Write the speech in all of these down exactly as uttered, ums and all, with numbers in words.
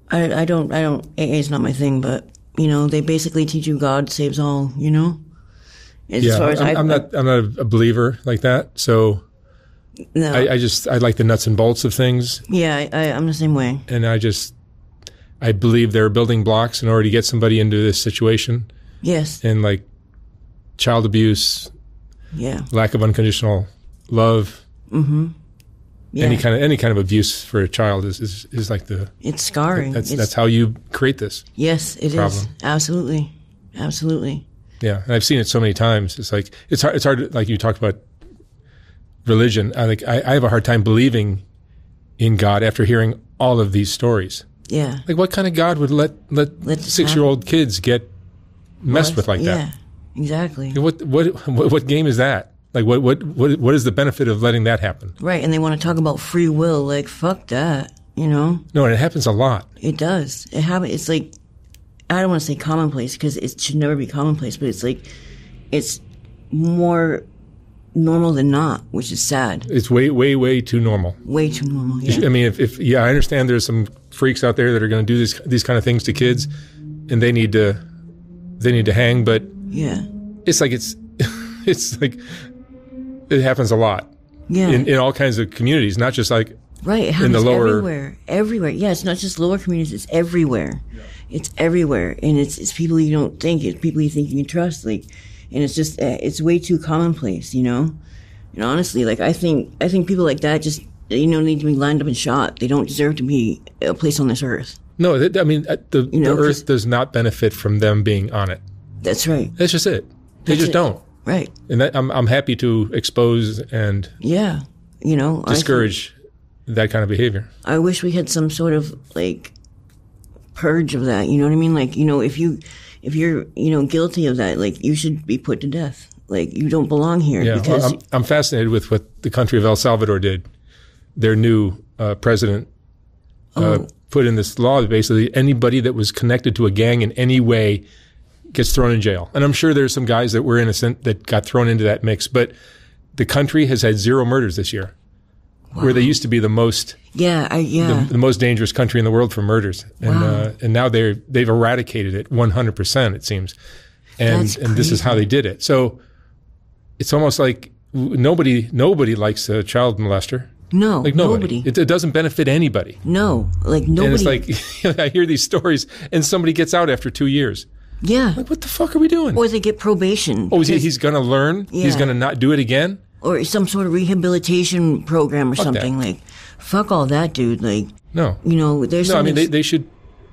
I, I don't, I don't, A A is not my thing, but, you know, they basically teach you God saves all, you know? As yeah, far as I'm, I, I'm not, I'm not a believer like that. So no. I, I just, I like the nuts and bolts of things. Yeah, I, I, I'm the same way. And I just, I believe there are building blocks in order to get somebody into this situation. Yes. And like child abuse, yeah, lack of unconditional love, mm-hmm. yeah. any kind of any kind of abuse for a child is is, is like the it's scarring. That's it's, that's how you create this. Yes, it problem. is absolutely, absolutely. Yeah, and I've seen it so many times. It's like it's hard. It's hard. To, like you talked about religion. I like I, I have a hard time believing in God after hearing all of these stories. Yeah, like what kind of God would let let, let six year old kids get messed what? with like yeah, that? Exactly. What, what what what game is that? Like what what what what is the benefit of letting that happen? Right, and they want to talk about free will. Like fuck that, you know? No, and it happens a lot. It does. It happens. It's like I don't want to say commonplace because it should never be commonplace, but it's like it's more normal than not, which is sad. It's way way way too normal. Way too normal. Yeah. I mean, if, if yeah, I understand there's some freaks out there that are going to do this these kind of things to kids, and they need to they need to hang, but. Yeah. It's like it's it's like it happens a lot. Yeah. In, in all kinds of communities, not just like right. It happens in the lower everywhere. Everywhere. Yeah, it's not just lower communities, it's everywhere. Yeah. It's everywhere. And it's it's people you don't think, it's people you think you can trust, like and it's just it's way too commonplace, you know? And honestly, like I think I think people like that just you know need to be lined up and shot. They don't deserve to be a place on this earth. No, I mean the, you know, the earth does not benefit from them being on it. That's right. That's just it. They That's just it. don't. Right. And that, I'm I'm happy to expose and yeah, you know, discourage think, that kind of behavior. I wish we had some sort of like purge of that. You know what I mean? Like you know, if you if you're you know guilty of that, like you should be put to death. Like you don't belong here. Yeah. Because well, I'm I'm fascinated with what the country of El Salvador did. Their new uh, president uh, oh. put in this law that basically anybody that was connected to a gang in any way gets thrown in jail. And I'm sure there's some guys that were innocent that got thrown into that mix, but the country has had zero murders this year, wow. where they used to be the most yeah, I, yeah. the, the most dangerous country in the world for murders. And wow. uh, and now they're they've eradicated it one hundred percent it seems. And That's and this is how they did it. So it's almost like nobody nobody likes a child molester. No, like nobody. nobody. It, it doesn't benefit anybody. No, like nobody. And it's like I hear these stories and somebody gets out after two years. Yeah. Like, what the fuck are we doing? Or they get probation. Oh, is he, he's going to learn? Yeah. He's going to not do it again? Or some sort of rehabilitation program or fuck something. That. Like, fuck all that, dude. Like, no. You know, there's No, I mean, they, they should.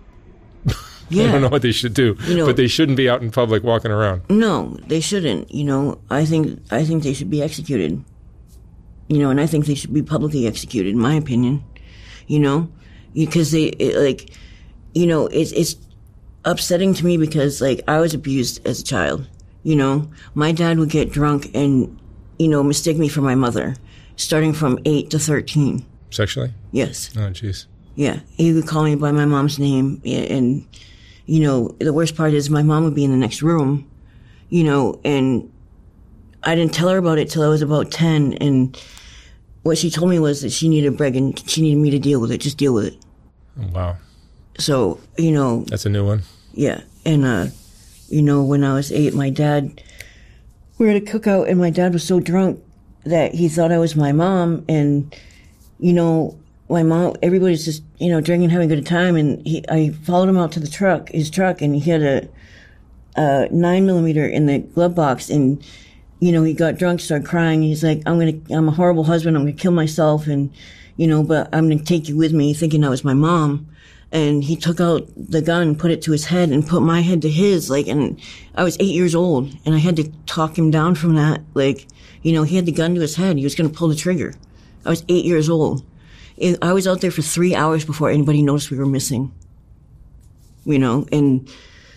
Yeah. I don't know what they should do, you know, but they shouldn't be out in public walking around. No, they shouldn't. You know, I think I think they should be executed. You know, and I think they should be publicly executed, in my opinion. You know, because they it, like, you know, it's it's. upsetting to me because like I was abused as a child. You know, my dad would get drunk and, you know, mistake me for my mother, starting from eight to thirteen. Sexually? Yes. Oh, jeez. Yeah, he would call me by my mom's name, and you know, the worst part is my mom would be in the next room, you know, and I didn't tell her about it till I was about ten, and what she told me was that she needed a break and she needed me to deal with it. Just deal with it. Oh, wow. So, you know. That's a new one. Yeah. And, uh, you know, when I was eight, my dad, we were at a cookout and my dad was so drunk that he thought I was my mom. And, you know, my mom, everybody's just, you know, drinking, having a good time. And he, I followed him out to the truck, his truck, and he had a, a nine millimeter in the glove box. And, you know, he got drunk, started crying. He's like, I'm going to, I'm a horrible husband. I'm going to kill myself. And, you know, but I'm going to take you with me, thinking I was my mom. And he took out the gun, put it to his head, and put my head to his. Like, and I was eight years old, and I had to talk him down from that. Like, you know, he had the gun to his head. He was going to pull the trigger. I was eight years old. I was out there for three hours before anybody noticed we were missing. You know, and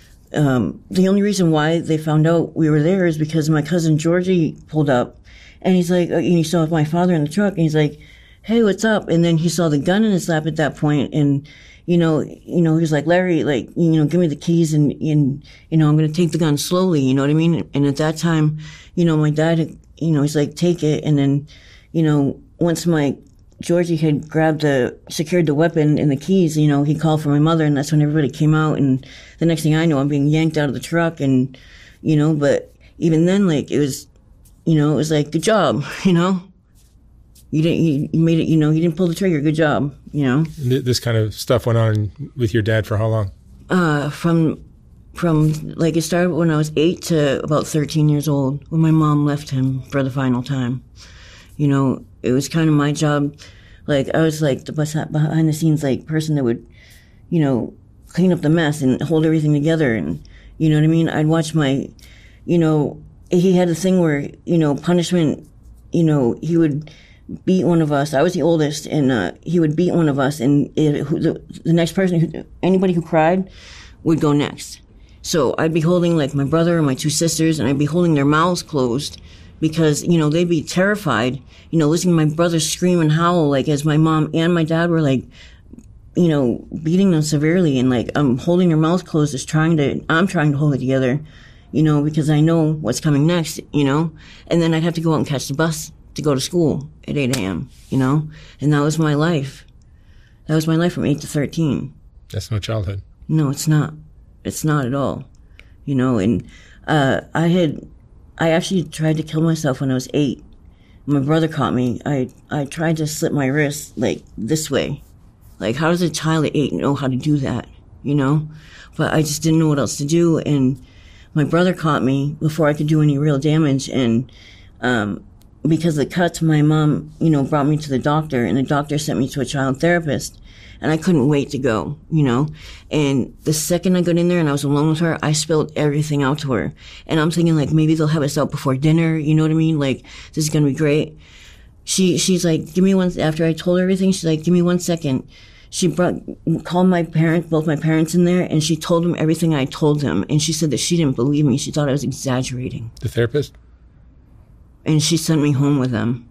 um, the only reason why they found out we were there is because my cousin Georgie pulled up, and he's like, and he saw my father in the truck, and he's like, "Hey, what's up?" And then he saw the gun in his lap at that point, and you know, you know, he was like, "Larry, like, you know, give me the keys and, and, you know, I'm going to take the gun slowly." You know what I mean? And at that time, you know, my dad, had, you know, he's like, "Take it." And then, you know, once my Georgie had grabbed the, secured the weapon and the keys, you know, he called for my mother, and that's when everybody came out, and the next thing I know, I'm being yanked out of the truck, and, you know, but even then, like, it was, you know, it was like, good job, you know? You didn't, you, you made it, you know, you didn't pull the trigger, good job, you know? This kind of stuff went on with your dad for how long? Uh, from, from, like, it started when I was eight to about thirteen years old, when my mom left him for the final time. You know, it was kind of my job. Like, I was like the behind the scenes, like, person that would, you know, clean up the mess and hold everything together. And, you know what I mean? I'd watch my, you know, he had a thing where, you know, punishment, you know, he would beat one of us. I was the oldest, and uh, he would beat one of us, and it, who, the, the next person, who, anybody who cried, would go next. So I'd be holding, like, my brother and my two sisters, and I'd be holding their mouths closed, because, you know, they'd be terrified, you know, listening to my brother scream and howl, like, as my mom and my dad were, like, you know, beating them severely, and, like, I'm holding their mouths closed, just trying to, I'm trying to hold it together, you know, because I know what's coming next, you know, and then I'd have to go out and catch the bus to go to school at eight a.m., you know, and that was my life. That was my life from eight to thirteen. That's no childhood. No, it's not. It's not at all, you know, and uh, I had... I actually tried to kill myself when I was eight. My brother caught me. I, I tried to slit my wrist, like, this way. Like, how does a child at eight know how to do that, you know? But I just didn't know what else to do, and my brother caught me before I could do any real damage, and um, because of the cuts, my mom, you know, brought me to the doctor, and the doctor sent me to a child therapist, and I couldn't wait to go, you know? And the second I got in there and I was alone with her, I spilled everything out to her. And I'm thinking, like, maybe they'll have us out before dinner, you know what I mean? Like, this is gonna be great. She, she's like, give me one, after I told her everything, she's like, give me one second. She brought, called my parents, both my parents in there, and she told them everything I told them. And she said that she didn't believe me. She thought I was exaggerating. The therapist? And she sent me home with them.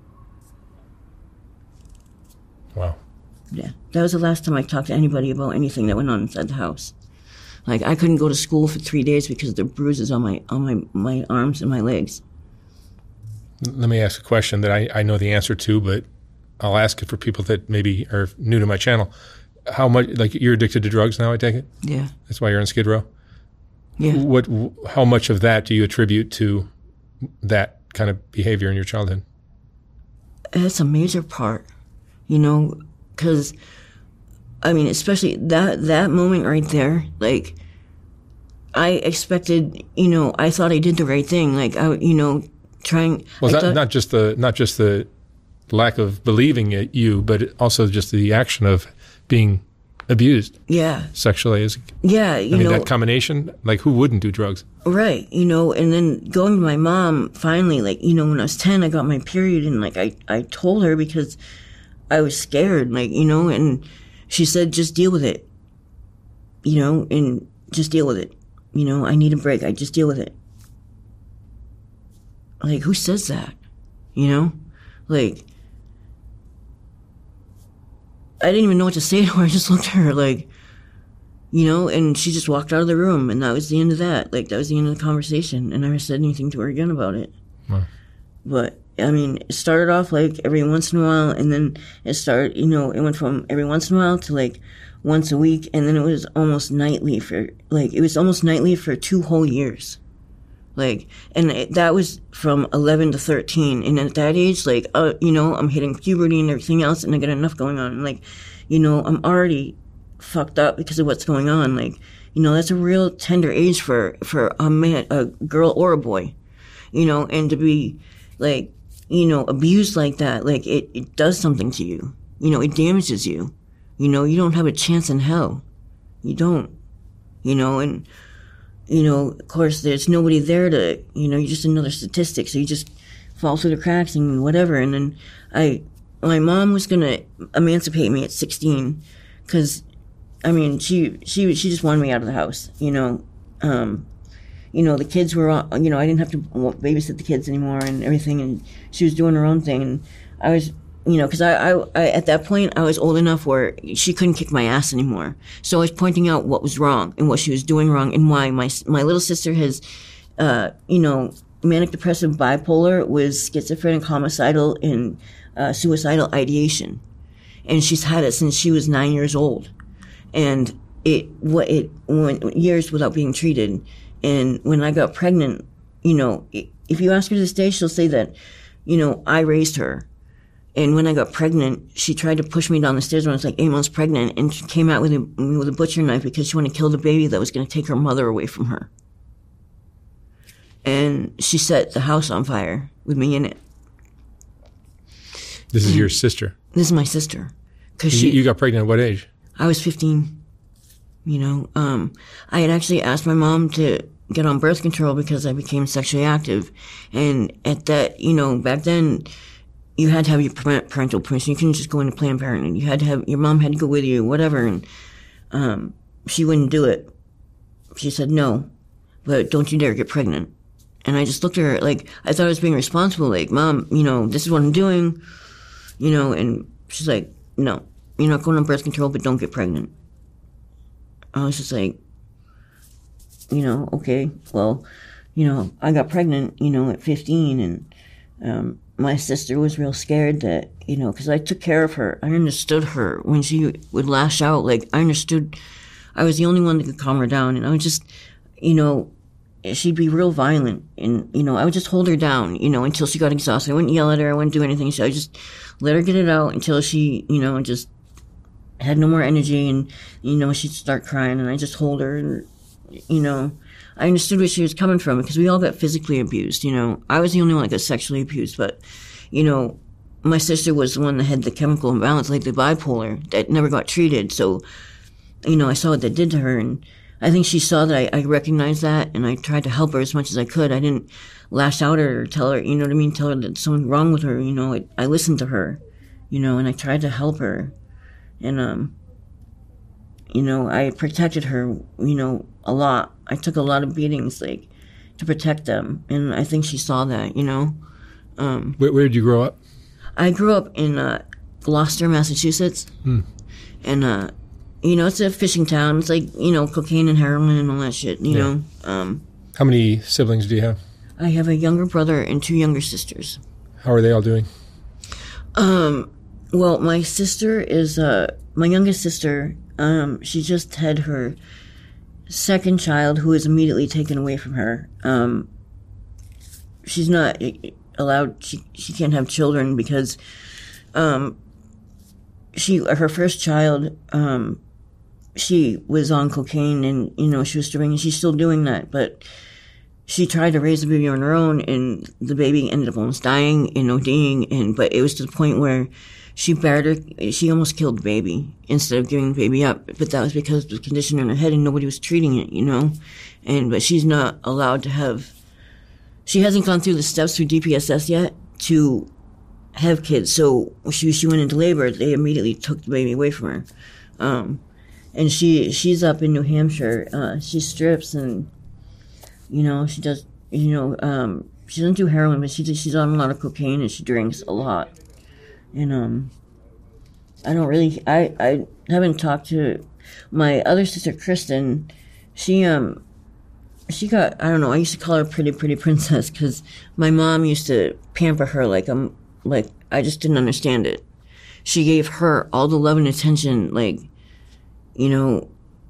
Wow. Yeah, that was the last time I talked to anybody about anything that went on inside the house. Like, I couldn't go to school for three days because of the bruises on my on my, my arms and my legs. Let me ask a question that I, I know the answer to, but I'll ask it for people that maybe are new to my channel. How much, like, you're addicted to drugs now, I take it? Yeah. That's why you're on Skid Row? Yeah. What? How much of that do you attribute to that kind of behavior in your childhood? It's a major part, you know, because, I mean, especially that, that moment right there, like, I expected, you know, I thought I did the right thing. Like, I, you know, trying. Well, I that, thought, not just the not just the lack of believing it, you, but also just the action of being abused. Yeah. Sexually. Is, yeah, you I mean, know. that combination, like, who wouldn't do drugs? Right, you know, and then going to my mom, finally, like, you know, when I was ten, I got my period, and, like, I, I told her because I was scared, like, you know, and she said, just deal with it, you know, and just deal with it. You know, I need a break. I just deal with it. Like, who says that? You know? Like, I didn't even know what to say to her. I just looked at her like, you know, and she just walked out of the room, and that was the end of that. Like, that was the end of the conversation, and I never said anything to her again about it. Wow. But, I mean, it started off, like, every once in a while, and then it started, you know, it went from every once in a while to, like, once a week, and then it was almost nightly for, like, it was almost nightly for two whole years. Like, and it, that was from eleven to thirteen, and at that age, like, uh, you know, I'm hitting puberty and everything else, and I got enough going on, and, like, you know, I'm already fucked up because of what's going on. Like, you know, that's a real tender age for, for a man, a girl or a boy, you know, and to be, like, you know, abused like that, like, it, it does something to you. You know, it damages you. You know, you don't have a chance in hell. You don't. You know, and, you know, of course, there's nobody there to, you know, you're just another statistic, so you just fall through the cracks and whatever. And then I, my mom was going to emancipate me at sixteen, because, I mean, she, she, she just wanted me out of the house, you know. Um, you know, the kids were, all, you know, I didn't have to babysit the kids anymore and everything, and she was doing her own thing, and I was, you know, because I, I, I, at that point, I was old enough where she couldn't kick my ass anymore. So I was pointing out what was wrong and what she was doing wrong and why my, my little sister has, uh, you know, manic depressive bipolar with schizophrenic homicidal and uh, suicidal ideation. And she's had it since she was nine years old. And it, what it went years without being treated. And when I got pregnant, you know, if you ask her to this day, she'll say that, you know, I raised her. And when I got pregnant, she tried to push me down the stairs when I was like eight months pregnant, and she came out with a, with a butcher knife because she wanted to kill the baby that was going to take her mother away from her. And she set the house on fire with me in it. This is and your sister? This is my sister. Cause you, she, you got pregnant at what age? I was fifteen. You know, um, I had actually asked my mom to get on birth control because I became sexually active. And at that, you know, back then, you had to have your parental permission. You couldn't just go into Planned Parenthood. You had to have, your mom had to go with you, whatever. And um, she wouldn't do it. She said, no, but don't you dare get pregnant. And I just looked at her like, I thought I was being responsible. Like, Mom, you know, this is what I'm doing. You know, and she's like, no, you're not going on birth control, but don't get pregnant. I was just like, you know, okay, well, you know, I got pregnant, you know, at fifteen, and um, my sister was real scared that, you know, because I took care of her. I understood her when she would lash out. Like, I understood. I was the only one that could calm her down, and I would just, you know, she'd be real violent, and, you know, I would just hold her down, you know, until she got exhausted. I wouldn't yell at her. I wouldn't do anything. So I just let her get it out until she, you know, just had no more energy, and, you know, she'd start crying, and I just hold her, and, you know, I understood where she was coming from because we all got physically abused, you know. I was the only one that got sexually abused, but, you know, my sister was the one that had the chemical imbalance, like the bipolar, that never got treated. So, you know, I saw what that did to her, and I think she saw that I, I recognized that, and I tried to help her as much as I could. I didn't lash out at her or tell her, you know what I mean, tell her that something wrong with her, you know. I, I listened to her, you know, and I tried to help her. And, um, you know, I protected her, you know, a lot. I took a lot of beatings, like, to protect them. And I think she saw that, you know. Um, where, where did you grow up? I grew up in uh, Gloucester, Massachusetts. Hmm. And, uh, you know, it's a fishing town. It's like, you know, cocaine and heroin and all that shit, you yeah. know. Um, How many siblings do you have? I have a younger brother and two younger sisters. How are they all doing? Um, well, my sister is, uh, my youngest sister, um, she just had her second child, who was immediately taken away from her. Um, she's not allowed, she, she can't have children because, um, she, her first child, um, she was on cocaine, and, you know, she was doing, she's still doing that, but she tried to raise the baby on her own, and the baby ended up almost dying and ODing, and, but it was to the point where she bared her, she almost killed the baby instead of giving the baby up, but that was because of the condition in her head and nobody was treating it, you know, and, but she's not allowed to have, she hasn't gone through the steps through D P S S yet to have kids, so she, she went into labor, they immediately took the baby away from her, um, and she, she's up in New Hampshire, uh, she strips, and, you know, she does, you know, um, she doesn't do heroin, but she, she's on a lot of cocaine, and she drinks a lot. And, um, I don't really, I, I haven't talked to my other sister, Kristen. She, um, she got, I don't know, I used to call her Pretty, Pretty Princess, because my mom used to pamper her like, um, like, I just didn't understand it. She gave her all the love and attention, like, you know,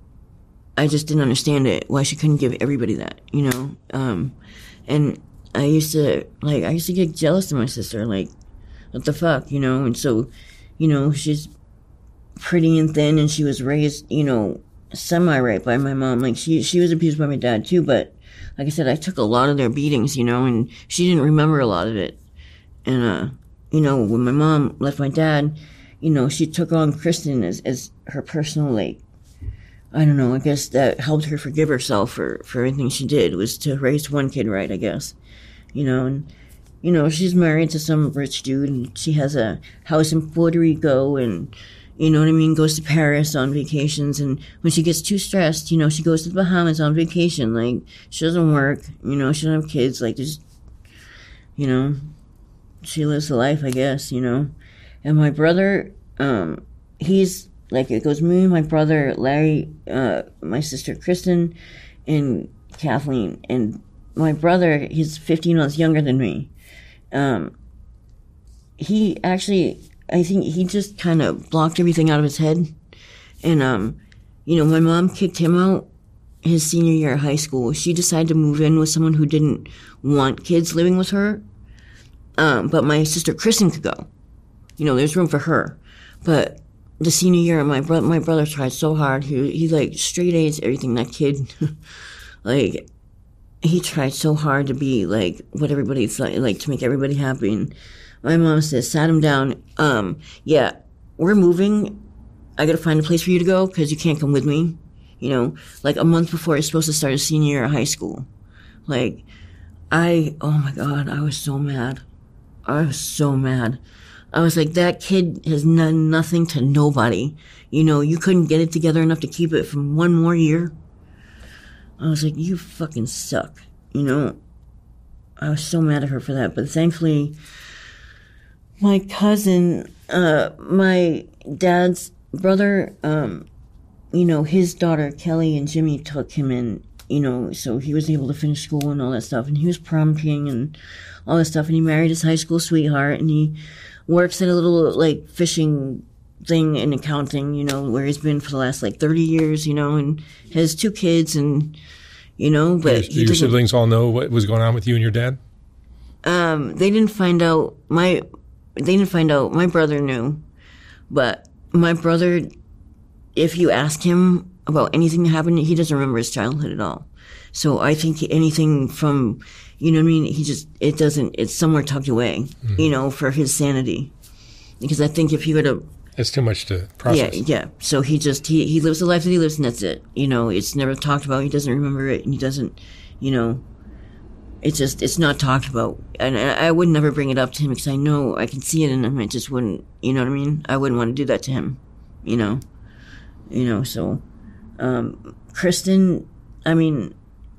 I just didn't understand it, why she couldn't give everybody that, you know? Um, and I used to, like, I used to get jealous of my sister, like, what the fuck, you know? And so, you know, she's pretty and thin, and she was raised, you know, semi-right by my mom. Like, she she was abused by my dad, too, but like I said, I took a lot of their beatings, you know, and she didn't remember a lot of it. And, uh, you know, when my mom left my dad, you know, she took on Kristen as, as her personal, like, I don't know, I guess that helped her forgive herself for, for everything she did, was to raise one kid right, I guess, you know, and, you know, she's married to some rich dude, and she has a house in Puerto Rico, and, you know what I mean, goes to Paris on vacations, and when she gets too stressed, you know, she goes to the Bahamas on vacation. Like, she doesn't work, you know, she doesn't have kids, like, just, you know, she lives the life, I guess, you know. And my brother, um, he's, like, it goes me, my brother, Larry, uh, my sister Kristen, and Kathleen, and my brother, he's fifteen months younger than me. Um, he actually, I think he just kind of blocked everything out of his head. And, um, you know, my mom kicked him out his senior year of high school. She decided to move in with someone who didn't want kids living with her. Um, but my sister Kristen could go. You know, there's room for her. But the senior year, my brother, my brother tried so hard. He, he like straight A's, everything. That kid, like, he tried so hard to be like what everybody thought, like to make everybody happy. And my mom said, sat him down. Um, yeah, we're moving. I got to find a place for you to go because you can't come with me. You know, like a month before he's supposed to start his senior year of high school. Like, I, oh my God, I was so mad. I was so mad. I was like, that kid has done nothing to nobody. You know, you couldn't get it together enough to keep it from one more year. I was like, you fucking suck. You know, I was so mad at her for that. But thankfully, my cousin, uh, my dad's brother, um, you know, his daughter, Kelly, and Jimmy took him in, you know, so he was able to finish school and all that stuff. And he was prom king and all that stuff. And he married his high school sweetheart. And he works at a little, like, fishing thing in accounting, you know, where he's been for the last, like, thirty years, you know, and has two kids and, you know, but... Do your, your siblings all know what was going on with you and your dad? Um, they didn't find out. My, they didn't find out. My brother knew. But my brother, if you ask him about anything that happened, he doesn't remember his childhood at all. So I think anything from... You know what I mean? He just, it doesn't, it's somewhere tucked away, mm-hmm. you know, for his sanity. Because I think if he were to... It's too much to process. Yeah, yeah. So he just, he, he lives the life that he lives and that's it. You know, it's never talked about. He doesn't remember it and he doesn't, you know, it's just, it's not talked about. And I, I would never bring it up to him because I know I can see it in him. I just wouldn't, you know what I mean? I wouldn't want to do that to him, you know? You know, so, um, Kristen, I mean,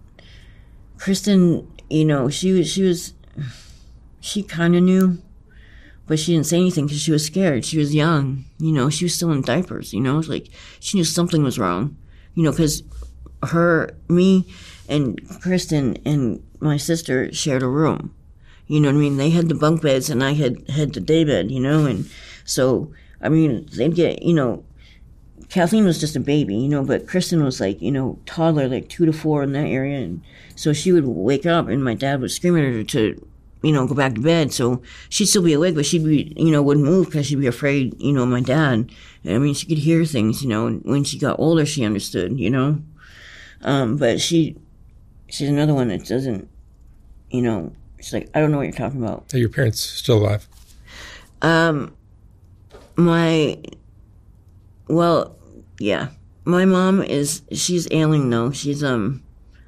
Kristen... You know, she was, she was, she kind of knew, but she didn't say anything because she was scared. She was young, you know, she was still in diapers, you know, it's like she knew something was wrong, you know, because her, me and Kristen and my sister shared a room, you know what I mean? They had the bunk beds and I had, had the day bed, you know, and so, I mean, they'd get, you know, Kathleen was just a baby, you know, but Kristen was like, you know, toddler, like two to four in that area. And so she would wake up and my dad would scream at her to, you know, go back to bed. So she'd still be awake, but she'd be, you know, wouldn't move because she'd be afraid, you know, my dad. I mean, she could hear things, you know, and when she got older, she understood, you know. Um, but she, she's another one that doesn't, you know, she's like, I don't know what you're talking about. Are your parents still alive? Um, my, well, yeah. My mom is, she's ailing though. She's, um,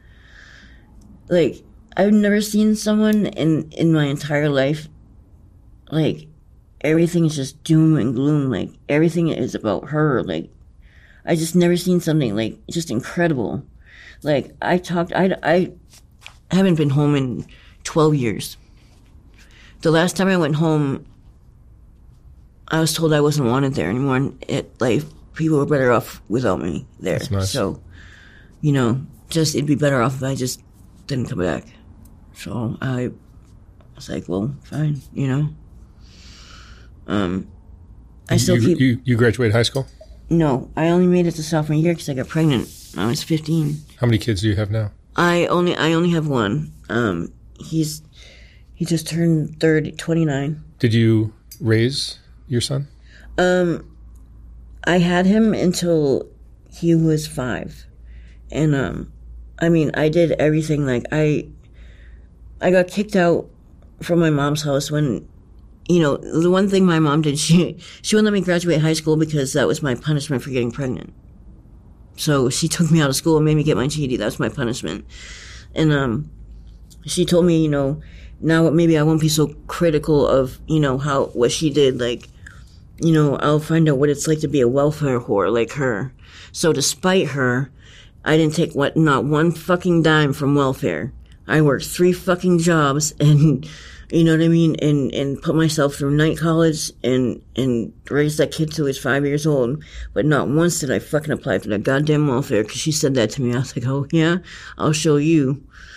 like, I've never seen someone in, in my entire life, like, everything is just doom and gloom. Like, everything is about her. Like, I just never seen something, like, just incredible. Like, I talked, I, I haven't been home in twelve years. The last time I went home, I was told I wasn't wanted there anymore. And it, like, people were better off without me there. That's nice. So, you know, just, it'd be better off if I just didn't come back. So I was like, well, fine, you know. Um, I still you, keep... You, you graduated high school? No, I only made it to sophomore year because I got pregnant. I was fifteen. How many kids do you have now? I only I only have one. Um, he's he just turned thirty, twenty-nine. Did you raise your son? Um, I had him until he was five, and um, I mean, I did everything. Like I, I got kicked out from my mom's house when, you know, the one thing my mom did, she she wouldn't let me graduate high school because that was my punishment for getting pregnant. So she took me out of school and made me get my G E D. That was my punishment. And um, she told me, you know, now maybe I won't be so critical of, you know, how what she did. Like, you know, I'll find out what it's like to be a welfare whore like her. So despite her, I didn't take what not one fucking dime from welfare. I worked three fucking jobs and, you know what I mean, and, and put myself through night college and, and raised that kid till he was five years old. But not once did I fucking apply for that goddamn welfare because she said that to me. I was like, oh, yeah? I'll show you.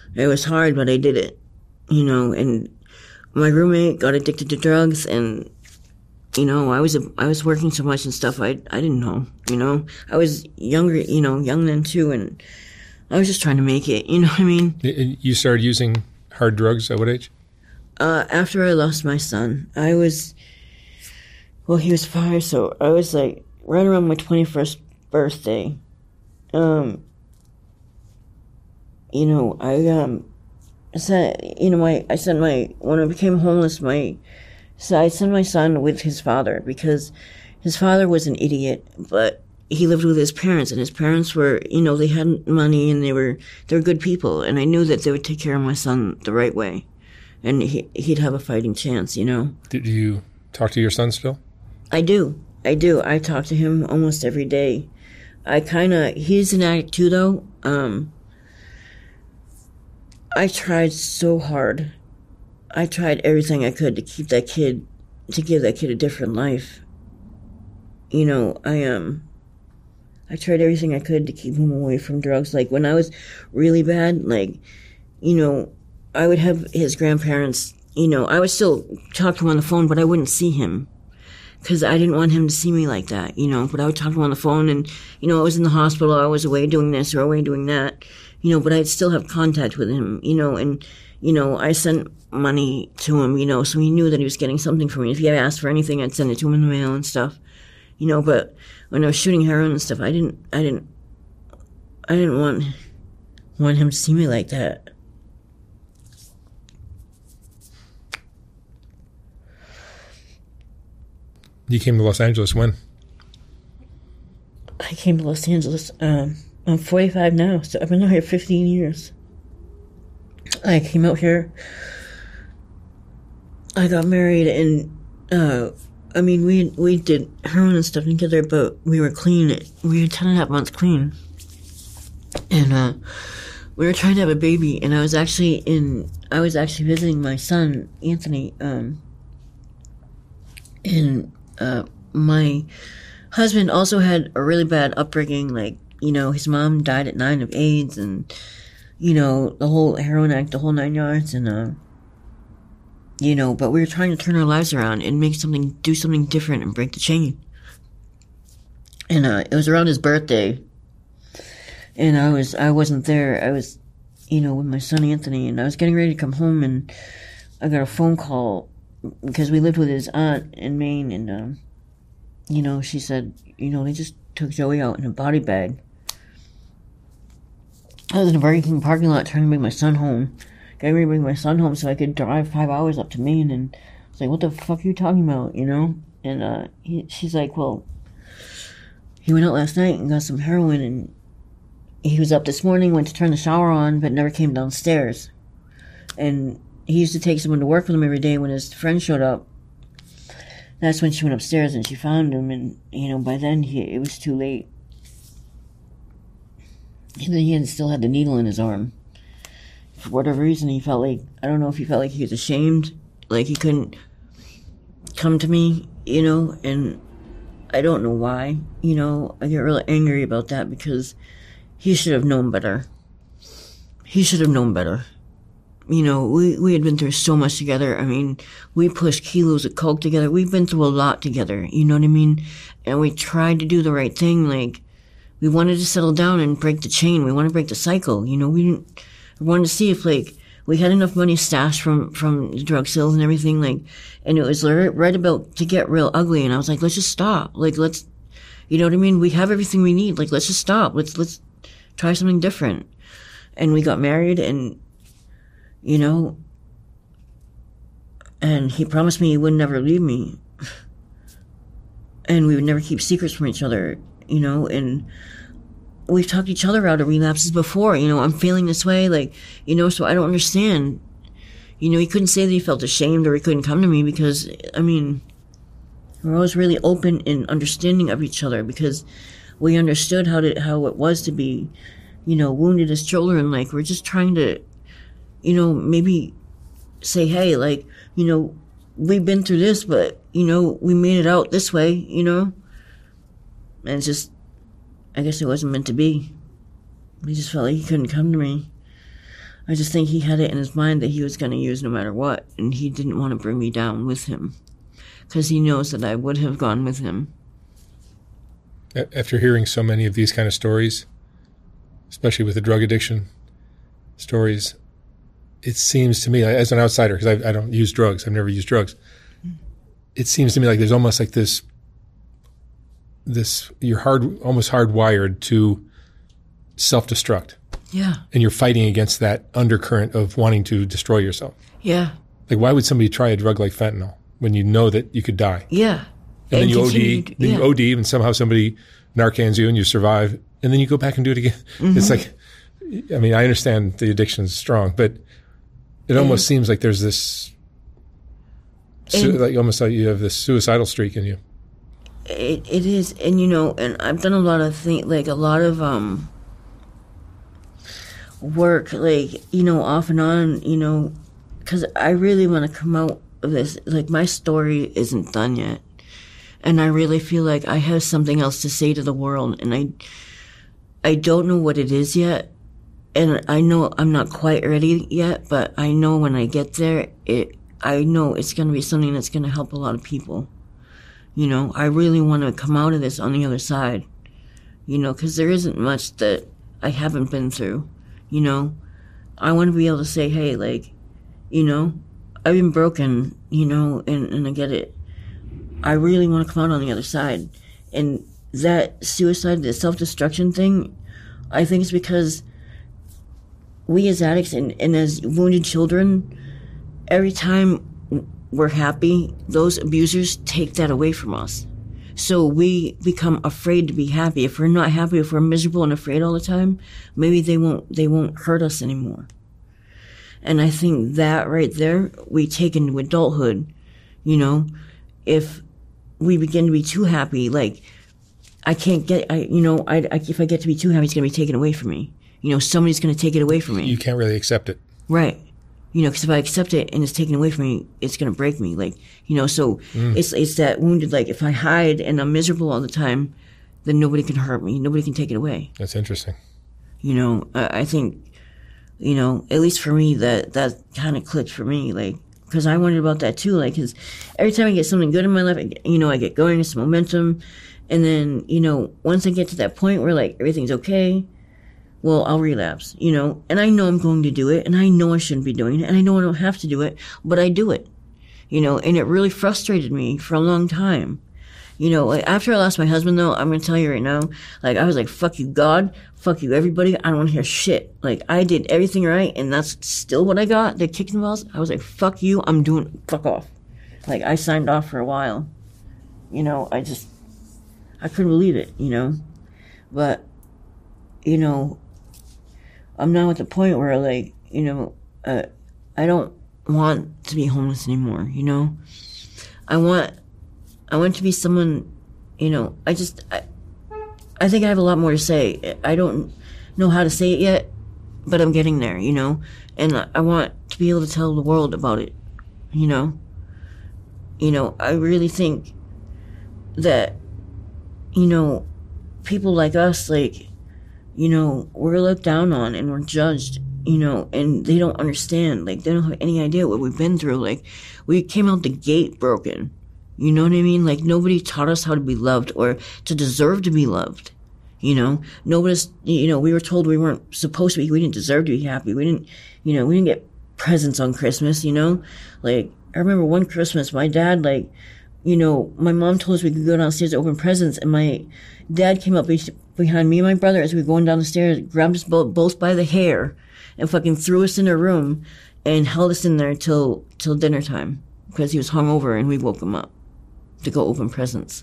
It was hard, but I did it, you know, and my roommate got addicted to drugs, and, you know, I was, a, I was working so much and stuff, I, I didn't know, you know. I was younger, you know, young then too, and I was just trying to make it, you know what I mean? You started using hard drugs at what age? Uh, after I lost my son, I was, well, he was five, so I was like, right around my twenty-first birthday, um, you know, I, um, I sent, you know, my, I sent my, when I became homeless, my, so I sent my son with his father because his father was an idiot, but he lived with his parents, and his parents were, you know, they had money and they were, they were good people, and I knew that they would take care of my son the right way, and he, he'd have a fighting chance, you know. Did you talk to your son still? I do. I do. I talk to him almost every day. I kind of, he's an addict too, though. Um, I tried so hard. I tried everything I could to keep that kid, to give that kid a different life. You know, I, um, I tried everything I could to keep him away from drugs. Like, when I was really bad, like, you know, I would have his grandparents, you know, I would still talk to him on the phone, but I wouldn't see him. Because I didn't want him to see me like that, you know. But I would talk to him on the phone, and, you know, I was in the hospital, I was away doing this or away doing that, you know, but I'd still have contact with him, you know, and, you know, I sent money to him, you know, so he knew that he was getting something from me. If he had asked for anything, I'd send it to him in the mail and stuff, you know. But when I was shooting heroin and stuff, I didn't, I didn't, I didn't want, want him to see me like that. You came to Los Angeles when? I came to Los Angeles, um, I'm forty-five now, so I've been out here fifteen years. I came out here, I got married, and, uh, I mean, we we did heroin and stuff together, but we were clean. We were ten and a half months clean. And, uh, we were trying to have a baby, and I was actually in, I was actually visiting my son, Anthony, um, and, uh, my husband also had a really bad upbringing, like, you know, his mom died at nine of AIDS, and, you know, the whole heroin act, the whole nine yards, and, uh, you know, but we were trying to turn our lives around and make something, do something different and break the chain. And, uh, it was around his birthday, and I was, I wasn't there, I was, you know, with my son Anthony, and I was getting ready to come home, and I got a phone call, because we lived with his aunt in Maine, and, um, you know, she said, you know, they just took Joey out in a body bag. I was in a Burger King parking lot trying to bring my son home. Getting ready to bring my son home so I could drive five hours up to Maine, and I was like, what the fuck are you talking about, you know? And, uh, he, she's like, well, he went out last night and got some heroin, and he was up this morning, went to turn the shower on, but never came downstairs. And he used to take someone to work with him every day. When his friend showed up, that's when she went upstairs and she found him, and, you know, by then he, it was too late. And then he had, still had the needle in his arm. For whatever reason, he felt like, I don't know if he felt like he was ashamed, like he couldn't come to me, you know, and I don't know why, you know. I get really angry about that because he should have known better. He should have known better. You know, we, we had been through so much together. I mean, we pushed kilos of coke together. We've been through a lot together, you know what I mean? And we tried to do the right thing. Like, we wanted to settle down and break the chain. We wanted to break the cycle, you know? We didn't, we wanted to see if, like, we had enough money stashed from, from the drug sales and everything, like, and it was right, right about to get real ugly. And I was like, let's just stop. Like, let's, you know what I mean? We have everything we need. Like, let's just stop. Let's, let's try something different. And we got married, and, you know, and he promised me he would never leave me. And we would never keep secrets from each other, you know, and we've talked each other out of relapses before, you know, I'm feeling this way, like, you know, so I don't understand. You know, he couldn't say that he felt ashamed or he couldn't come to me because, I mean, we're always really open and understanding of each other because we understood how to, how it was to be, you know, wounded as children. Like, we're just trying to, you know, maybe say, hey, like, you know, we've been through this, but, you know, we made it out this way, you know? And it's just, I guess it wasn't meant to be. He just felt like he couldn't come to me. I just think he had it in his mind that he was going to use no matter what, and he didn't want to bring me down with him because he knows that I would have gone with him. After hearing so many of these kind of stories, especially with the drug addiction stories, it seems to me, as an outsider, because I, I don't use drugs, I've never used drugs, it seems to me like there's almost like this, this you're hard, almost hardwired to self-destruct. Yeah. And you're fighting against that undercurrent of wanting to destroy yourself. Yeah. Like, why would somebody try a drug like fentanyl when you know that you could die? Yeah. And, and then you O D, to, then yeah. you O D, and somehow somebody Narcans you and you survive, and then you go back and do it again. Mm-hmm. It's like, I mean, I understand the addiction is strong, but it and, almost seems like there's this, su- like almost like you have this suicidal streak in you. It it is, and you know, and I've done a lot of things, like a lot of um work, like, you know, off and on, you know, because I really want to come out of this. Like, my story isn't done yet. And I really feel like I have something else to say to the world, and I, I don't know what it is yet, and I know I'm not quite ready yet, but I know when I get there, it, I know it's going to be something that's going to help a lot of people. You know, I really want to come out of this on the other side, you know, because there isn't much that I haven't been through, you know. I want to be able to say, hey, like, you know, I've been broken, you know, and, and I get it. I really want to come out on the other side. And that suicide, the self-destruction thing, I think it's because we as addicts and, and as wounded children, every time we're happy, those abusers take that away from us. So we become afraid to be happy. If we're not happy, if we're miserable and afraid all the time, maybe they won't they won't hurt us anymore. And I think that right there, we take into adulthood, you know, if we begin to be too happy, like, I can't get, I, you know, I, I, if I get to be too happy, it's going to be taken away from me. You know, somebody's going to take it away from me. You can't really accept it. Right. You know, because if I accept it and it's taken away from me, it's going to break me. Like, you know, so mm. it's it's that wounded, like, if I hide and I'm miserable all the time, then nobody can hurt me. Nobody can take it away. That's interesting. You know, I, I think, you know, at least for me, that, that kind of clicked for me. Like, because I wondered about that too. Like, because every time I get something good in my life, you know, I get going, it's momentum. And then, you know, once I get to that point where, like, everything's okay, well, I'll relapse, you know. And I know I'm going to do it, and I know I shouldn't be doing it, and I know I don't have to do it, but I do it, you know. And it really frustrated me for a long time. You know, like, after I lost my husband, though, I'm going to tell you right now, like, I was like, fuck you, God, fuck you, everybody, I don't want to hear shit. Like, I did everything right, and that's still what I got, the kick in the balls. I was like, fuck you, I'm doing, fuck off. Like, I signed off for a while. You know, I just, I couldn't believe it, you know. But, you know, I'm now at the point where, like, you know, uh, I don't want to be homeless anymore, you know. I want... I want to be someone, you know, I just, I, I think I have a lot more to say. I don't know how to say it yet, but I'm getting there, you know, and I want to be able to tell the world about it, you know. You know, I really think that, you know, people like us, like, you know, we're looked down on and we're judged, you know, and they don't understand, like, they don't have any idea what we've been through. Like, we came out the gate broken. You know what I mean? Like, nobody taught us how to be loved or to deserve to be loved. You know, nobody's, you know, we were told we weren't supposed to be, we didn't deserve to be happy. We didn't, you know, we didn't get presents on Christmas, you know? Like, I remember one Christmas, my dad, like, you know, my mom told us we could go downstairs to open presents, and my dad came up behind me and my brother as we were going down the stairs, grabbed us both, both by the hair, and fucking threw us in a room and held us in there till, till dinner time, because he was hungover and we woke him up to go open presents.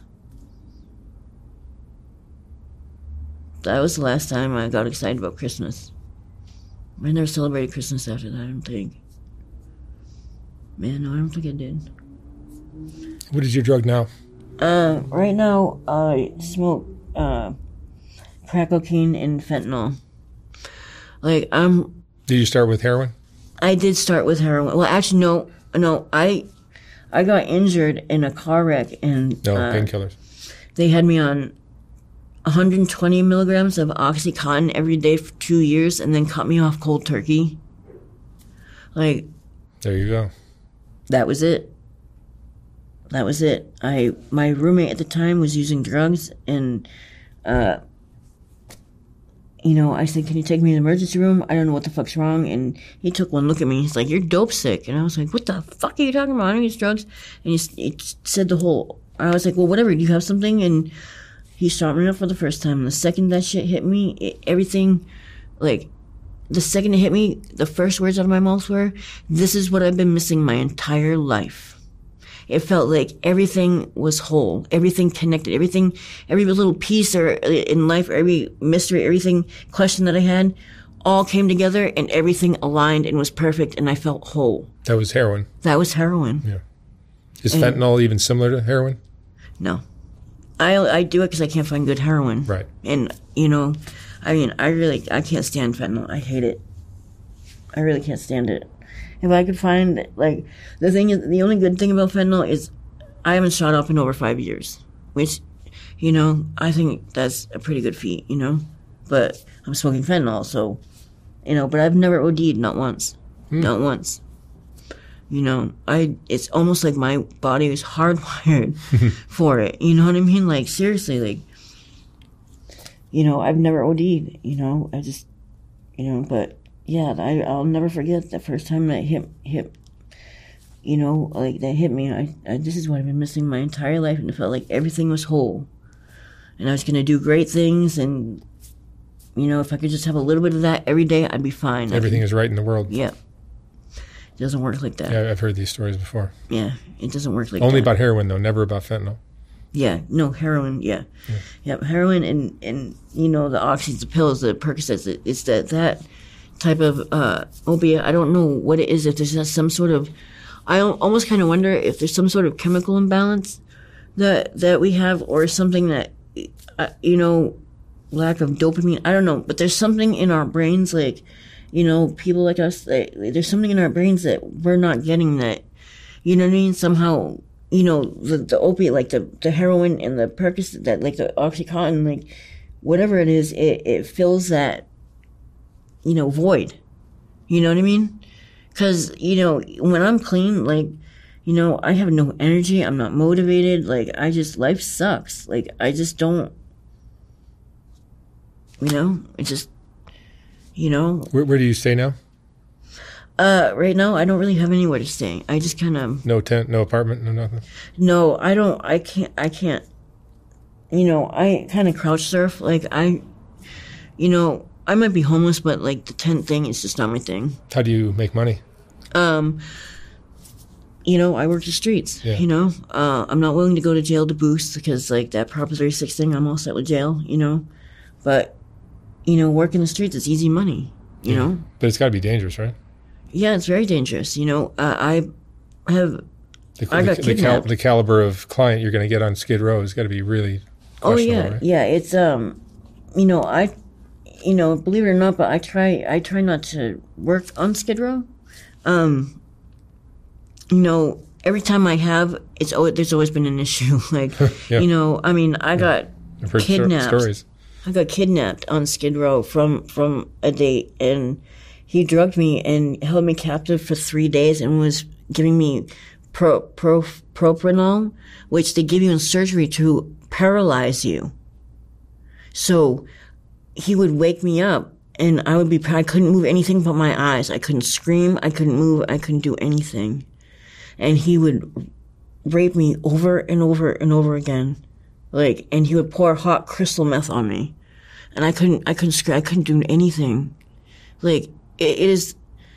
That was the last time I got excited about Christmas. I never celebrated Christmas after that, I don't think. Man, no, I don't think I did. What is your drug now? Uh, right now, I smoke uh, crack cocaine and fentanyl. Like, I'm... Did you start with heroin? I did start with heroin. Well, actually, no. No, I... I got injured in a car wreck, and no uh, painkillers. They had me on one hundred twenty milligrams of OxyContin every day for two years, and then cut me off cold turkey. Like, there you go. That was it. That was it. I my roommate at the time was using drugs, and uh, you know, I said, "Can you take me to the emergency room? I don't know what the fuck's wrong." And he took one look at me. He's like, "You're dope sick." And I was like, "What the fuck are you talking about? I don't use drugs." And he, he said the whole. I was like, "Well, whatever. Do you have something?" And he shot me up for the first time. And the second that shit hit me, it, everything, like, the second it hit me, the first words out of my mouth were, "This is what I've been missing my entire life." It felt like everything was whole, everything connected, everything, every little piece or in life, every mystery, everything question that I had, all came together and everything aligned and was perfect, and I felt whole. That was heroin. That was heroin. Yeah. Is and, fentanyl even similar to heroin? No. I I do it because I can't find good heroin. Right. And, you know, I mean, I really, I can't stand fentanyl. I hate it. I really can't stand it. If I could find, like, the thing is, the only good thing about fentanyl is I haven't shot up in over five years, which, you know, I think that's a pretty good feat, you know? But I'm smoking fentanyl, so, you know, but I've never O D'd, not once. Hmm. Not once. You know, I, it's almost like my body is hardwired for it, you know what I mean? Like, seriously, like, you know, I've never O D'd, you know? I just, you know, but... Yeah, I, I'll never forget the first time that hit, hit, you know, like, that hit me. I, I, this is what I've been missing my entire life, and it felt like everything was whole. And I was going to do great things, and, you know, if I could just have a little bit of that every day, I'd be fine. Everything is right in the world. Yeah. It doesn't work like that. Yeah, I've heard these stories before. Yeah, it doesn't work like Only that. Only about heroin, though, never about fentanyl. Yeah, no, heroin, yeah. Yeah, yep, heroin and, and, you know, the oxys, the pills, the Percocets, it, it's that, that... type of uh, opiate. I don't know what it is. If there's some sort of, I almost kind of wonder if there's some sort of chemical imbalance that that we have, or something that, uh, you know, lack of dopamine. I don't know, but there's something in our brains, like, you know, people like us. That, there's something in our brains that we're not getting. That, you know what I mean? Somehow, you know, the the opiate, like the the heroin and the Percocet, that like the OxyContin, like whatever it is, it it fills that, you know, void. You know what I mean? Because, you know, when I'm clean, like, you know, I have no energy. I'm not motivated. Like, I just, life sucks. Like, I just don't, you know, it just, you know. Where, where do you stay now? Uh, right now, I don't really have anywhere to stay. I just kind of. No tent, no apartment, no nothing? No, I don't, I can't, I can't, you know, I kind of couch surf. Like, I, you know, I might be homeless, but, like, the tent thing is just not my thing. How do you make money? Um, you know, I work the streets, yeah. you know. Uh, I'm not willing to go to jail to boost because, like, that Prop thirty-six thing, I'm all set with jail, you know. But, you know, working the streets, it's easy money, you yeah. know. But it's got to be dangerous, right? Yeah, it's very dangerous, you know. Uh, I have, the, I got the, kidnapped. The, cal- the caliber of client you're going to get on Skid Row has got to be really Oh, yeah, right? yeah. It's, um, you know, I... You know, believe it or not, but I try. I try not to work on Skid Row. Um, you know, every time I have, it's always, there's always been an issue. Like, yeah. you know, I mean, I got I've heard kidnapped. Stories. I got kidnapped on Skid Row from from a date, and he drugged me and held me captive for three days and was giving me pro, pro, propranolol, which they give you in surgery to paralyze you. So he would wake me up, and I would be, I couldn't move anything but my eyes. I couldn't scream. I couldn't move. I couldn't do anything. And he would rape me over and over and over again. Like, and he would pour hot crystal meth on me. And I couldn't, I couldn't scream. I couldn't do anything. Like, it, it is,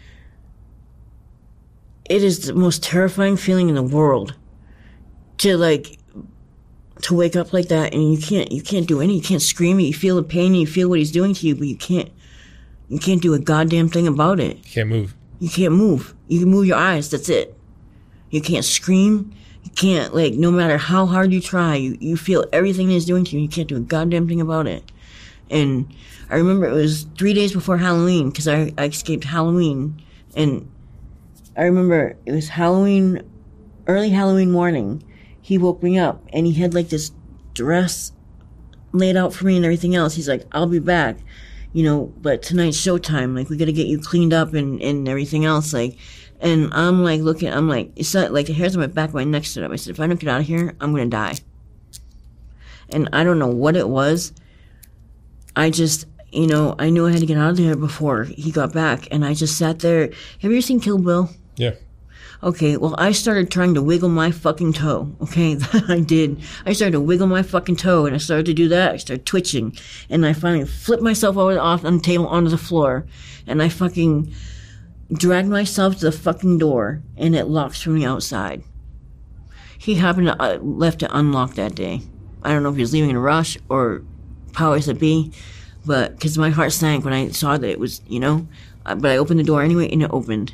it is the most terrifying feeling in the world to, like, to wake up like that, and you can't, you can't do any, you can't scream, you feel the pain, you feel what he's doing to you, but you can't, you can't do a goddamn thing about it. You can't move. You can't move. You can move your eyes, that's it. You can't scream, you can't, like, no matter how hard you try, you, you feel everything he's doing to you, you can't do a goddamn thing about it. And I remember it was three days before Halloween, because I, I escaped Halloween, and I remember it was Halloween, early Halloween morning. He woke me up, and he had, like, this dress laid out for me and everything else. He's like, I'll be back. you know, but tonight's showtime. Like, we got to get you cleaned up and, and everything else. Like, and I'm like looking, I'm like, it's not like the hairs on my back of my neck stood up. I said, if I don't get out of here, I'm going to die. And I don't know what it was. I just, you know, I knew I had to get out of there before he got back. And I just sat there. Have you ever seen Kill Bill? Yeah. Okay, well, I started trying to wiggle my fucking toe. Okay, I did. I started to wiggle my fucking toe, and I started to do that. I started twitching, and I finally flipped myself over off on the table onto the floor, and I fucking dragged myself to the fucking door, and it locked from the outside. He happened to uh, left it unlocked that day. I don't know if he was leaving in a rush or powers that be, but because my heart sank when I saw that it was, you know, uh, but I opened the door anyway, and it opened.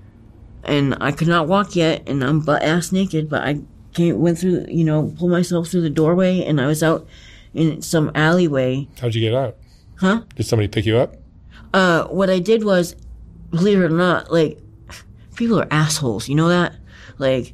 And I could not walk yet, and I'm butt ass naked, but I came, went through, you know, pulled myself through the doorway, and I was out in some alleyway. How'd you get out? Huh? Did somebody pick you up? Uh, what I did was, believe it or not, like, people are assholes, you know that? Like,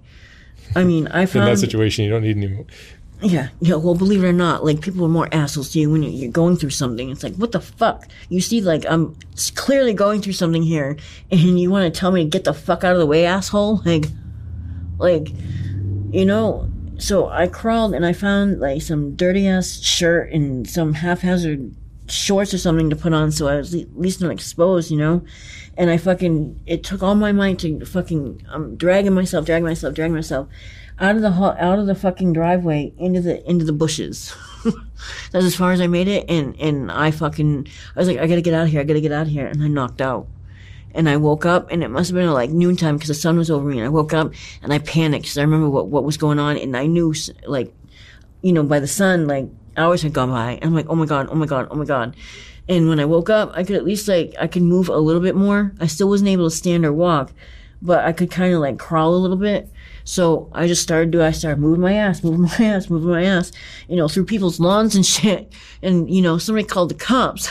I mean, I found... In that situation, you don't need any more. Yeah, yeah, well, believe it or not, like, people are more assholes to you when you're going through something. It's like, what the fuck? You see, like, I'm clearly going through something here, and you want to tell me to get the fuck out of the way, asshole? Like, like, you know, so I crawled, and I found, like, some dirty-ass shirt and some haphazard shorts or something to put on, so I was at least not exposed, you know? And I fucking, it took all my mind to fucking, I'm dragging myself, dragging myself, dragging myself. Out of the out of the fucking driveway into the into the bushes. That's as far as I made it, and and I fucking I was like, I gotta get out of here, I gotta get out of here, and I knocked out. And I woke up, and it must have been like noontime because the sun was over me. And I woke up and I panicked because I remember what what was going on, and I knew, like, you know, by the sun, like, hours had gone by. And I'm like, oh my god, oh my god, oh my god. And when I woke up, I could at least, like, I could move a little bit more. I still wasn't able to stand or walk, but I could kind of like crawl a little bit. So I just started doing, I started moving my ass, moving my ass, moving my ass, you know, through people's lawns and shit. And, you know, somebody called the cops,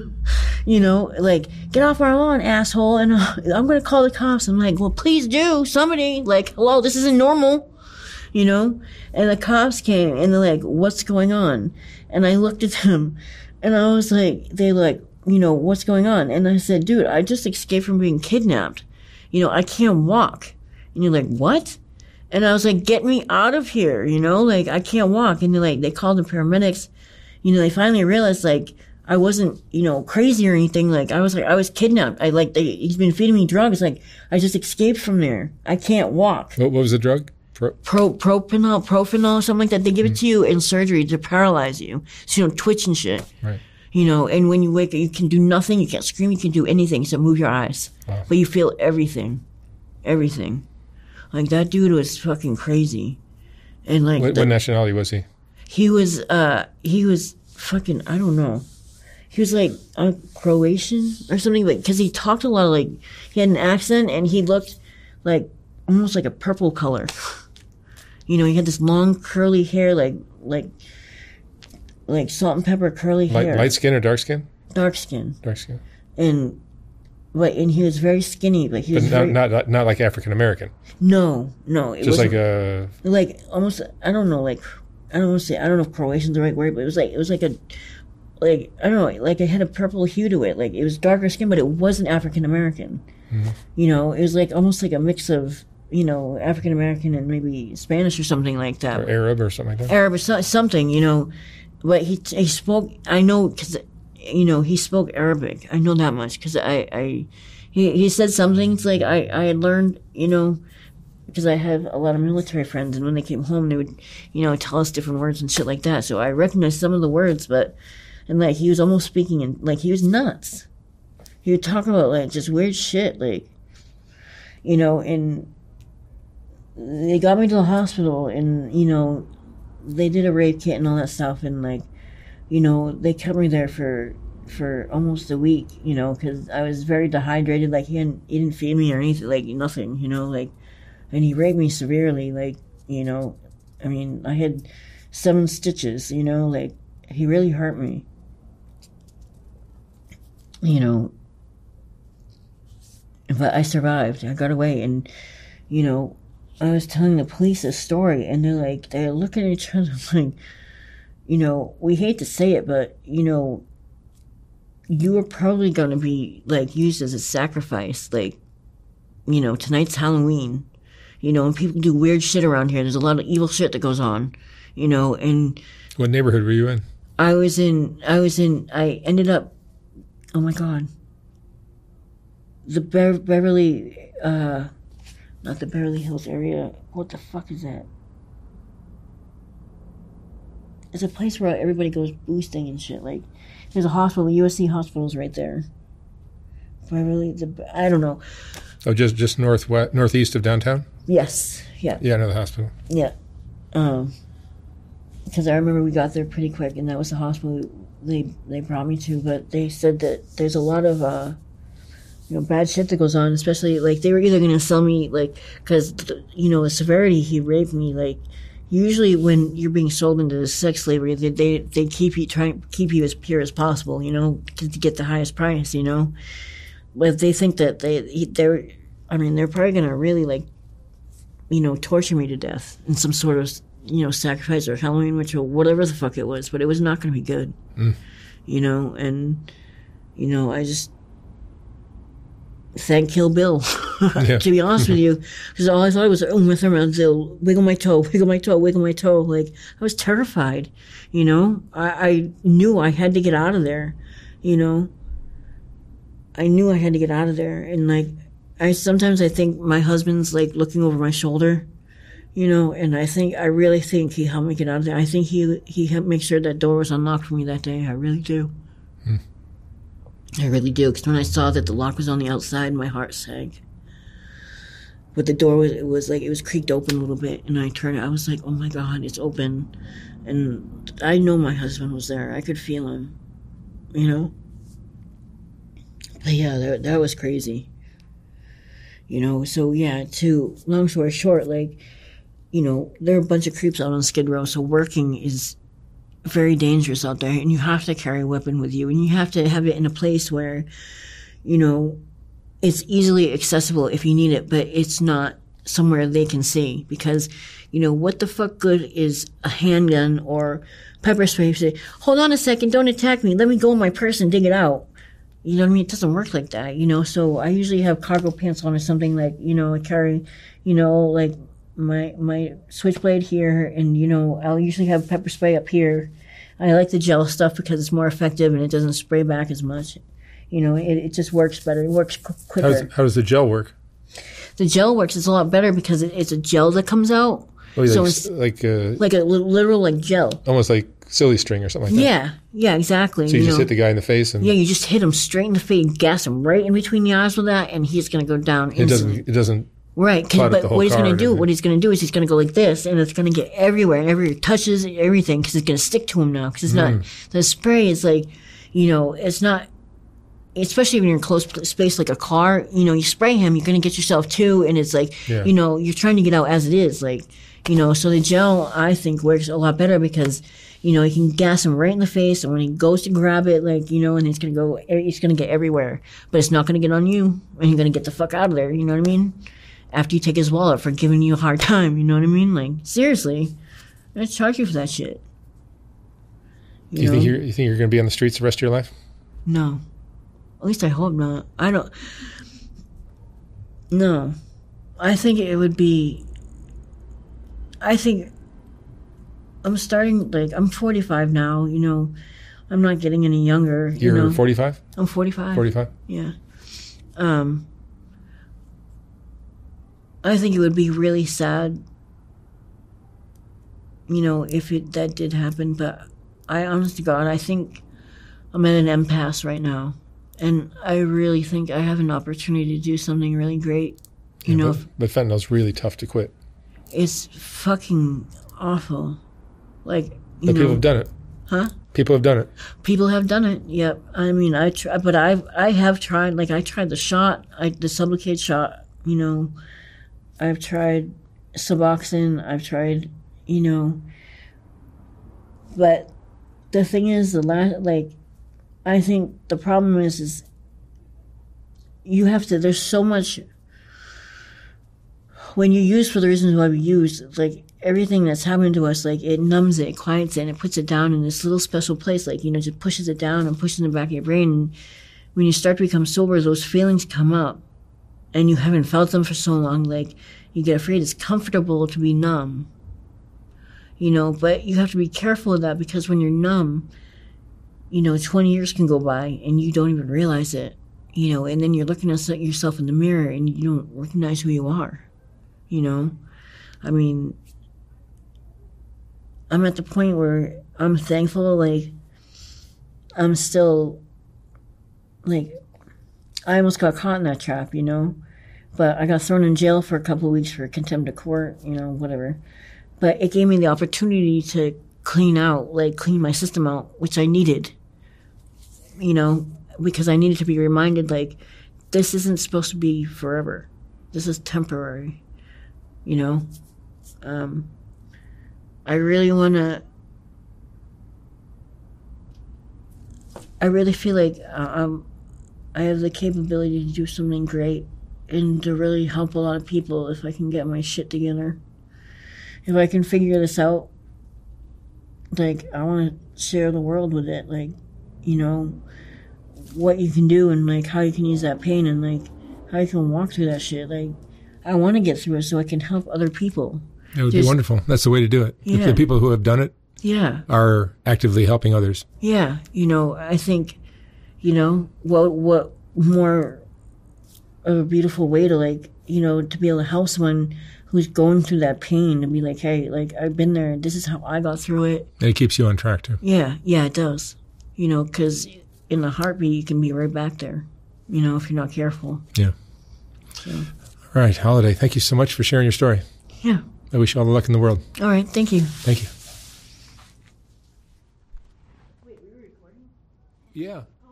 you know, like, get off our lawn, asshole. And uh, I'm going to call the cops. I'm like, well, please do, somebody, like, hello, this isn't normal, you know? And the cops came and they're like, what's going on? And I looked at them and I was like, they like, you know, what's going on? And I said, dude, I just escaped from being kidnapped. You know, I can't walk. And you're like, what? And I was like, get me out of here, you know, like, I can't walk. And they're like, they called the paramedics. You know, they finally realized, like, I wasn't, you know, crazy or anything. Like, I was like, I was kidnapped. I like, they, he's been feeding me drugs. Like, I just escaped from there. I can't walk. What, what was the drug? Pro, Pro propanol, propanol, something like that. They give it to you in surgery to paralyze you. So you don't twitch and shit. Right. You know, and when you wake up, you can do nothing. You can't scream. You can do anything except move your eyes. Wow. But you feel everything. Everything. Like, that dude was fucking crazy. And like, what, the, what nationality was he? He was, uh, he was fucking, I don't know. He was like uh, Croatian or something, like, cause he talked a lot of, like, he had an accent and he looked like almost like a purple color. You know, he had this long curly hair, like, like, like salt and pepper curly light, hair. Light skin or dark skin? Dark skin. Dark skin. And, but, and he was very skinny, but he was but not, very, not, not, not like African American. No, no. It Just was like a... Like, almost, I don't know, like, I don't want to say, I don't know if Croatian's the right word, but it was like, it was like a, like, I don't know, like it had a purple hue to it. Like, it was darker skin, but it wasn't African American. Mm-hmm. You know, it was like, almost like a mix of, you know, African American and maybe Spanish or something like that. Or Arab or something like that. Arab or so, something, you know. But he, he spoke, I know, because, you know, he spoke Arabic. I know that much, because I, I, he, he said some things, like, I, I had learned, you know, because I had a lot of military friends, and when they came home, they would, you know, tell us different words and shit like that. So I recognized some of the words, but, and like, he was almost speaking in, like, he was nuts. He would talk about, like, just weird shit, like, you know, and they got me to the hospital, and, you know, they did a rape kit and all that stuff, and, like, you know, they kept me there for, for almost a week, you know, because I was very dehydrated, like, he didn't, he didn't feed me or anything, like, nothing, you know, like, and he raped me severely, like, you know, I mean, I had seven stitches, you know, like, he really hurt me. You know, but I survived. I got away, and, you know, I was telling the police a story, and they're like, they're looking at each other like, you know, we hate to say it, but, you know, you are probably going to be, like, used as a sacrifice. Like, you know, tonight's Halloween, you know, and people do weird shit around here. There's a lot of evil shit that goes on, you know, and... What neighborhood were you in? I was in, I was in, I ended up, oh my God, the Be- Beverly, uh, not the Beverly Hills area, what the fuck is that? It's a place where everybody goes boosting and shit, like, there's a hospital, U S C hospital's right there. Beverly, the, I don't know. Oh, just just northwest, northeast of downtown? Yes, yeah. Yeah, I know the hospital. Yeah. Um, because I remember we got there pretty quick, and that was the hospital they they brought me to. But they said that there's a lot of uh, you know, bad shit that goes on. Especially like they were either gonna sell me like because you know the severity he raped me. Like usually when you're being sold into sex slavery, they they, they keep you trying keep you as pure as possible. You know, to, to get the highest price. You know, but if they think that they they're, I mean, they're probably gonna really like, you know, torture me to death in some sort of, you know, sacrifice or Halloween ritual, whatever the fuck it was, but it was not going to be good, mm. you know, and, you know, I just thank Kill Bill, yeah. to be honest with you, because all I thought was, oh, my thumb, they'll wiggle my toe, wiggle my toe, wiggle my toe, like, I was terrified, you know, I, I knew I had to get out of there, you know, I knew I had to get out of there, and, like, I sometimes I think my husband's, like, looking over my shoulder, you know, and I think, I really think he helped me get out of there. I think he he helped make sure that door was unlocked for me that day. I really do. Hmm. I really do. Because when I saw that the lock was on the outside, my heart sank. But the door was, it was like, it was creaked open a little bit. And I turned, I was like, oh my God, it's open. And I know my husband was there. I could feel him, you know. But yeah, that, that was crazy. You know, so yeah, to, long story short, like, you know, there are a bunch of creeps out on Skid Row, so working is very dangerous out there, and you have to carry a weapon with you, and you have to have it in a place where, you know, it's easily accessible if you need it, but it's not somewhere they can see, because, you know, what the fuck good is a handgun or pepper spray? Say, hold on a second, don't attack me, let me go in my purse and dig it out. You know what I mean? It doesn't work like that, you know, so I usually have cargo pants on or something, like, you know, I carry, you know, like, my my switchblade here, and you know I'll usually have pepper spray up here. I like the gel stuff because it's more effective and it doesn't spray back as much. You know, it, it just works better. It works qu- quicker. How does, how does the gel work? The gel works. It's a lot better because it, it's a gel that comes out. Oh, so like, it's like a, like a literal like gel. Almost like silly string or something like that. Yeah, yeah, exactly. So you, you just know. hit the guy in the face, and yeah, you just hit him straight in the face, gas him right in between the eyes with that, and he's gonna go down instantly. It doesn't. It doesn't. Right, but what he's going to do, what he's going to do is he's going to go like this, and it's going to get everywhere, and everywhere touches everything, because it's going to stick to him now, because it's mm. not, the spray is like, you know, it's not, especially when you're in close space like a car, you know, you spray him, you're going to get yourself too, and it's like, yeah. you know, you're trying to get out as it is, like, you know, so the gel, I think, works a lot better, because, you know, you can gas him right in the face, and when he goes to grab it, like, you know, and it's going to go, it's going to get everywhere, but it's not going to get on you, and you're going to get the fuck out of there, you know what I mean? After you take his wallet for giving you a hard time, you know what I mean? Like, seriously, I'd charge you for that shit. You Do you know? think you're, you think you're going to be on the streets the rest of your life? No. At least I hope not. I don't... No. I think it would be... I think... I'm starting, like, I'm forty-five now, you know. I'm not getting any younger, you You're know. forty-five? I'm forty-five. forty-five? Yeah. Um... I think it would be really sad, you know, if it, that did happen. But I, honest to God, I think I'm at an impasse right now. And I really think I have an opportunity to do something really great. You yeah, know, but, if, but fentanyl's really tough to quit. It's fucking awful. Like, you but know. people have done it. Huh? People have done it. People have done it. Yep. I mean, I try, but I I have tried. Like, I tried the shot, I, the Sublocade shot, you know. I've tried Suboxone, I've tried, you know, but the thing is, the last, like, I think the problem is, is you have to, there's so much, when you use for the reasons why we use, like everything that's happened to us, like it numbs it, it quiets it, and it puts it down in this little special place, like, you know, just pushes it down and pushes it in the back of your brain. And when you start to become sober, those feelings come up and you haven't felt them for so long, like you get afraid. It's comfortable to be numb, you know, but you have to be careful of that, because when you're numb, you know, twenty years can go by and you don't even realize it, you know, and then you're looking at yourself in the mirror and you don't recognize who you are, you know. I mean, I'm at the point where I'm thankful, like, I'm still, like, I almost got caught in that trap, you know, but I got thrown in jail for a couple of weeks for contempt of court, you know, whatever. But it gave me the opportunity to clean out, like, clean my system out, which I needed, you know, because I needed to be reminded, like, this isn't supposed to be forever. This is temporary, you know. Um, I really want to, I really feel like um, I have the capability to do something great and to really help a lot of people if I can get my shit together. If I can figure this out, like, I want to share the world with it, like, you know, what you can do and, like, how you can use that pain and, like, how you can walk through that shit. Like, I want to get through it so I can help other people. It would Just, be wonderful. That's the way to do it. Yeah. If the people who have done it yeah. are actively helping others. Yeah. You know, I think, you know, what, what more of a beautiful way to, like, you know, to be able to help someone who's going through that pain, to be like, hey, like, I've been there. This is how I got through it. And it keeps you on track, too. Yeah. Yeah, it does. You know, because in a heartbeat, you can be right back there, you know, if you're not careful. Yeah. So. All right, Holiday, thank you so much for sharing your story. Yeah. I wish you all the luck in the world. All right. Thank you. Thank you. Wait, were you recording? Yeah.